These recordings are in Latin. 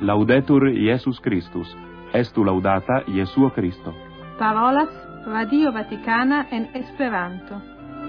Laudetur Iesus Christus. Estu laudata Jesuo Christo. Parolas Radio Vaticana en Esperanto.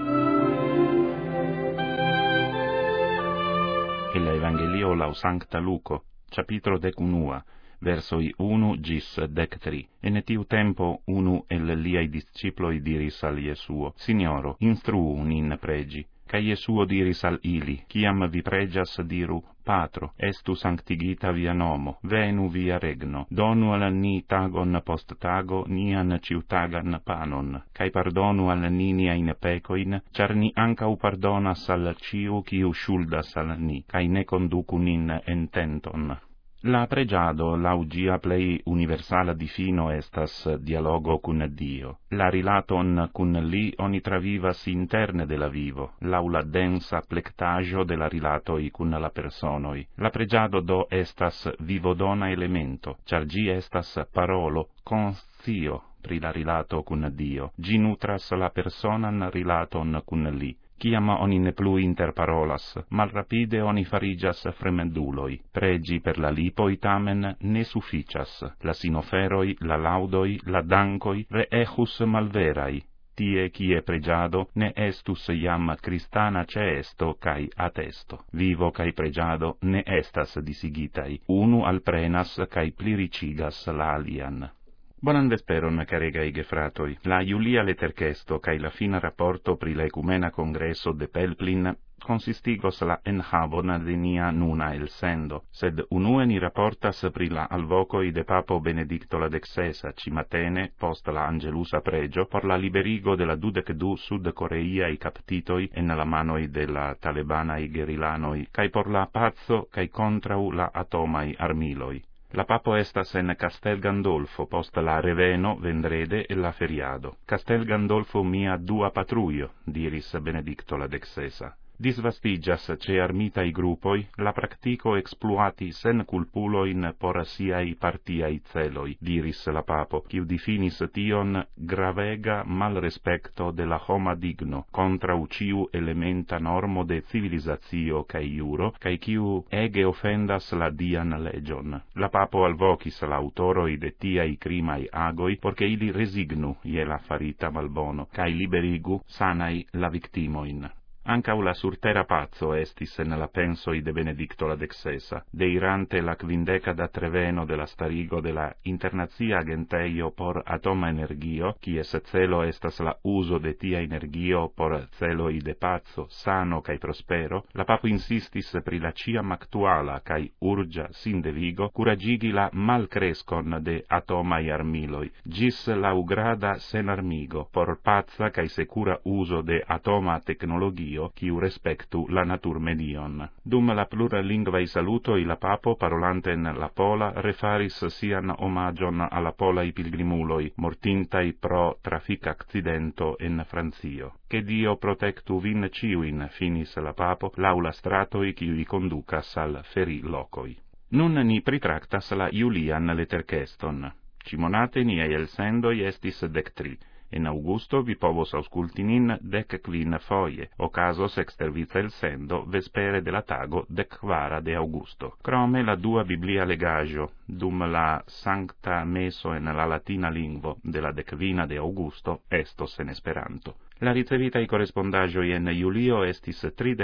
El Evangelio lau Sancta Luco, capitolo 11, versoi 1 gis 13. En tiu tempo unu el liai disciploi diris al Jesuo: Signoro, instruu nin pregi. Ca Jesuo diris al ili: Ciam vi pregias, diru: Patro, estu sanctigita via nomo, venu via regno, donu al ni tagon post tago nian ciutagan panon, cae pardonu al ni niain pecoin, char ni ancau pardonas al ciu ciu shuldas al ni, cae ne conducu nin en tenton. La pregiado laugia plei universala difino estas dialogo cun Dio. La rilaton cun li oni travivas interne de la vivo, lau la densa plectaggio de la rilatoi cun la personoi. La pregiado do estas vivodona elemento, char gi estas parolo conscio pri la rilato cun Dio. Gi nutras la personan rilaton cun li. Ciam oni ne plu interparolas, malrapide oni farigas fremenduloi. Pregi per la lipoi tamen ne sufficias. La sinoferoi, la laudoi, la dancoi, reejus malverai. Tie cie pregiado ne estus iam Christana ceesto cae atesto. Vivo cae pregiado ne estas disigitai. Unu alprenas cae pliricigas la alian. Bonan vesperon, caregai gefratoi. La Iulia letercesto cae la fina rapporto pri la ecumena congresso de Pelplin consistigos la enhavon de nia nuna elsendo, sed unue ni rapportas pri la alvocoi de Papo Benedicto la XVI cimatene, post la angelusa pregio, por la liberigo de la 22 sud-coreiai captitoi en la manoi de la talebanai gerilanoi, cae por la pazzo cae contrau la atomai armiloi. La papo estas en Castel Gandolfo post la reveno vendrede e la feriado. Castel Gandolfo mia dua patruio, diris Benedicto la XVI. Disvastigas ce armitai gruppoi la practico exploati sen culpuloin por siai partiai celoi, diris la papo, quiu definis tion gravega mal respecto de la homa digno, contra uciu elementa normo de civilizatio cae iuro, cae quiu ege offendas la dian legion. La papo alvocis l'autoroi de tiai crimai agoi, porce ili resignu ie la farita malbono, cae liberigu sanai la victimoin. Ancau la surtera pazzo estis en la pensoi de Benedicto la XVI, deirante la quindecada treveno de la starigo de la Internazia Agenteio por Atoma Energio, quies celo estas la uso de tia energio por celoi de pazzo, sano cae prospero, la papo insistis pri la ciam actuala cae urgia sindevigo curagigi la malcrescon de atomai armiloi, gis la ugrada sen armigo, por pazza cae secura uso de atoma tecnologio, quiu respectu la natur medion. Dum la pluralingvaj salutoi la papo, parolante en la pola, refaris sian omagion alla polai pilgrimuloi, mortintai pro trafic accidento en Francio. Che Dio protectu vin ciuin, finis la papo, laula stratoi quiui conducas al feri locoi. Nun ni pritractas la Iulian leterceston. Cimonate niei elsendoi estis 13. En Augusto vi povos ausculti nin 15 foie, ocasos extervice el sendo vespere de la tago 14 de Augusto. Crome la dua Biblia legajo, dum la sancta meso en la latina lingvo de la 15 de Augusto, estos en Esperanto. La ricevitai correspondagioi en Iulio estis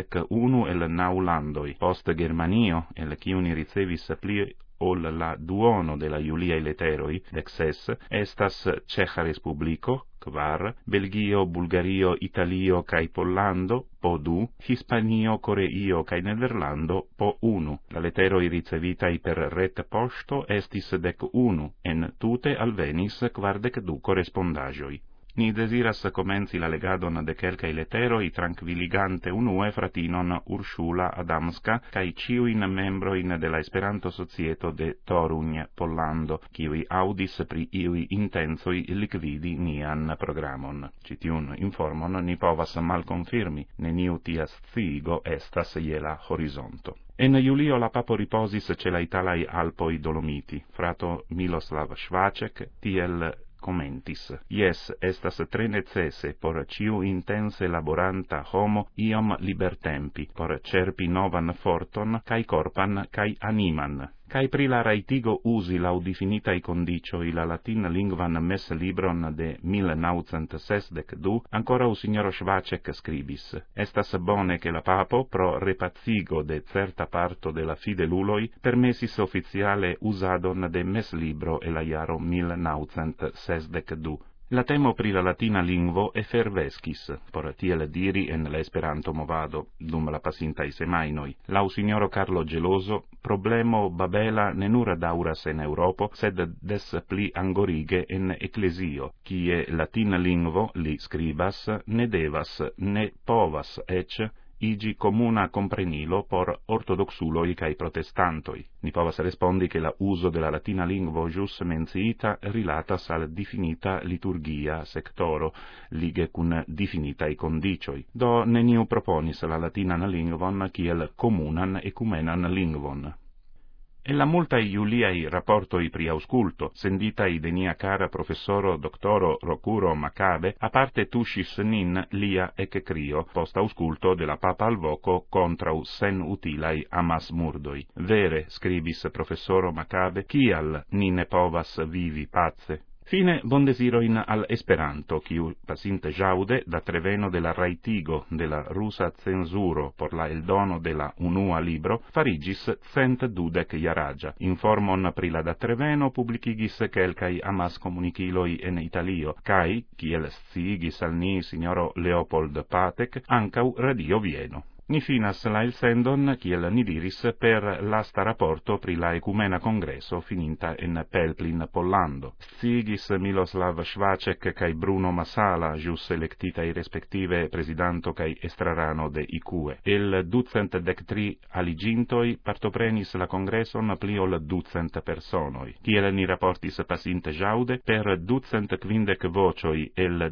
31 el 9 landoi, post Germanio, el ciuni ricevis pli ol la duono de la Iuliae leteroi, 16, estas Ceja Respublico, 4, Belgio, Bulgario, Italio cae Pollando, po 2, Hispanio, Coreio cae Nederlando, po 1. La leteroi ricevitai per ret posto estis 11, en tute alvenis 42 correspondagioi. Ni desiras comenzi la legadon de quelcae leteroi tranquilligante unue fratinon Ursula Adamska cae ciuin membroin de la Esperanto Societo de Toruń, Pollando, quiui audis pri iui intensoi liquidi nian programon. Citiun informon ni povas malconfirmi, neniu tia sciigo estas je la horizonto. En Iulio la papo riposis ce la Italai Alpoi Dolomiti, frato Miloslav Švaček, tiel commentis. Ies estas tre necesse por ciu intense laboranta homo iom libertempi, por cerpi novan forton, cae corpan, cae animan, cae pri la raitigo usi laudifinitai condicioi la latin lingvan mes libron de 1962, ancora u signoro Švaček scribis: estas bone che la papo pro repazigo de certa parto de la fideluloi permesis officiale usadon de mes libro e la iaro 1962. La temo pri la latina lingvo effervescis, por tiel diri en l'Esperanto movado, dum la pasintai semainoi. Lau signoro Carlo Geloso, problemo babela ne nur dauras en Europo, sed des pli angorige en ecclesio, kie latina lingvo, li scribas, ne devas, ne povas ec, igi comuna comprenilo por ortodoxuloi cae protestantoi. Ni povas respondi che la uso de la latina lingvo jus menciita rilatas al definita liturgia sectoro, lige cun definitai condicioi. Do neniu proponis la latinan lingvon kiel comunan ecumenan lingvon. E la multae iuliai rapportoi pri ausculto, senditai de nia cara professoro doctoro Rocuro Macabe, a parte tuschis nin lia ec crio, post ausculto de la papa al voco contrau sen utilai amas murdoi. Vere, scribis professoro Macabe, kial nine povas vivi pace? Fine bon desiroin al Esperanto, quiu pasinte jaude da treveno de la raitigo de la rusa censuro por la eldono de la unua libro farigis 112 jaragia. Informon pri la da treveno publicigis quelcai amas comuniciloi en Italio, cae, kiel sciigis al ni signoro Leopold Patek, ancau Radio Vieno. Ni finas la elsendon, kiel ni diris, per lasta rapporto pri la ecumena congresso fininta en Pelplin, Pollando. Sciigis Miloslav Švaček cae Bruno Massala, jus electitai respektive presidanto cae estrarano de ICUE. El 213 aligintoi partoprenis la congresson pli ol 200 personoi. Kiel ni rapportis pasinte jaude, per 250 vocioi el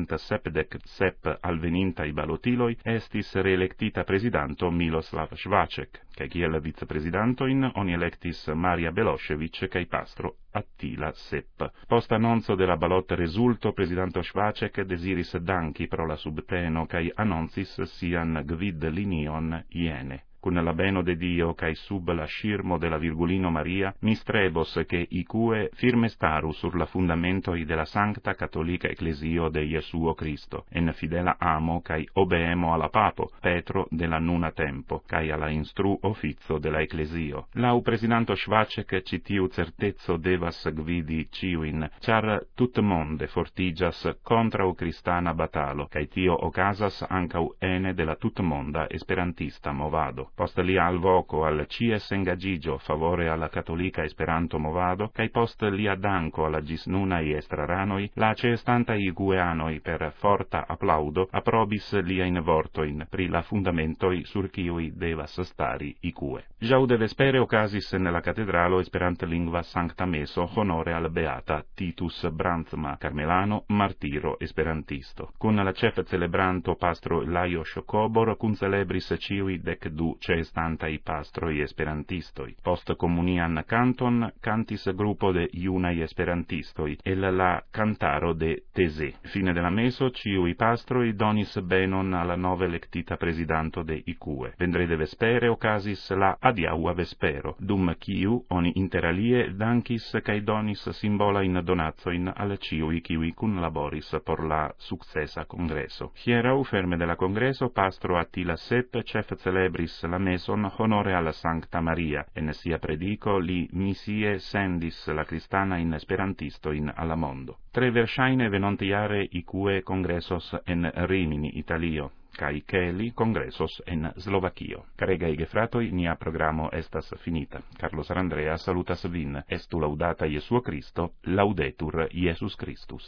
277 alvenintai balotiloi estis reelectita presidanto Miloslav Švaček, cae kiel vicepresidantoin oni electis Maria Belošević cae pastro Attila Sepp. Post annonzo de la balot resulto, presidanto Švaček desiris danki pro la subteno cae annoncis sian gvid linion iene. Cun la beno de Dio, cae sub la scirmo de la Virgulino Maria, mi strebos che ICUE firme staru sur la fundamentoi de la Sancta Catholica Ecclesio de Jesuo Cristo, en fidela amo cae obeemo alla Papo, Petro de la nuna tempo, cae alla instru officio de la Ecclesio. Lau presidanto Švaček citiu certezzo devas gvidi ciuin, char tut monde fortigas contrau cristana batalo, cae tio ocasas ancau ene de la tut monda esperantista movado. Post lia alvoco al cies engagigio favore alla Cattolica Esperanto movado, cae post lia danco alla gisnunai estraranoi, la ceestantai igueanoi per forta applaudo approbis liain vortoin pri la fundamentoi sur ciui devas stari ICUE. Jaude vespere ocasis nella catedralo Esperanta lingua Sancta Meso honore al beata Titus Brandsma, carmelano, martiro esperantisto. Cun la cef celebranto pastro Lajos Kobor cun celebris ciui 12 ceestantai pastroi esperantistoi. Post comunian canton cantis gruppo de iunai esperantistoi, el la cantaro de Tese. Fine de la meso, ciui pastroi donis benon alla nove electita presidanto de ICUE. Vendrede vespere ocasis la adiaua vespero, dum ciu oni interalie dancis cae donis simbola in donatsoin al ciui ciui cun laboris por la successa congresso. Hierau, ferme de la congresso, pastro Attila Sepp cef celebris la meson honore alla Sancta Maria, en sia predico li misie sendis la cristana in esperantisto in alla mondo. Tre versaine venontiare ICUE congressos en Rimini, Italio, cae celi congressos en Slovakio. Caregai gefratoi, nia programo estas finita. Carlos Arandrea salutas vin, estu laudata Jesuo Cristo, laudetur Iesus Christus.